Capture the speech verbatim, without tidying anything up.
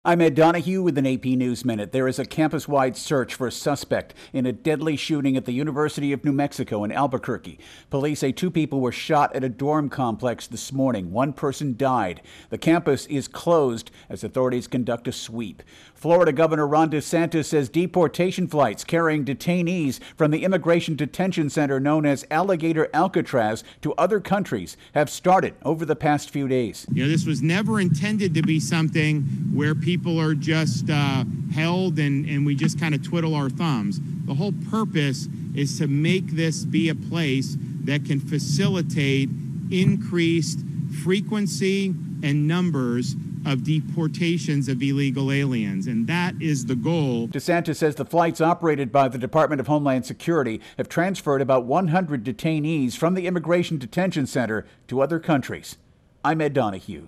I'm Ed Donahue with an A P News Minute. There is a campus-wide search for a suspect in a deadly shooting at the University of New Mexico in Albuquerque. Police say two people were shot at a dorm complex this morning. One person died. The campus is closed as authorities conduct a sweep. Florida Governor Ron DeSantis says deportation flights carrying detainees from the immigration detention center known as Alligator Alcatraz to other countries have started over the past few days. You know, this was never intended to be something where people People are just uh, held and, and we just kind of twiddle our thumbs. The whole purpose is to make this be a place that can facilitate increased frequency and numbers of deportations of illegal aliens, and that is the goal. DeSantis says the flights operated by the Department of Homeland Security have transferred about one hundred detainees from the Immigration Detention Center to other countries. I'm Ed Donahue.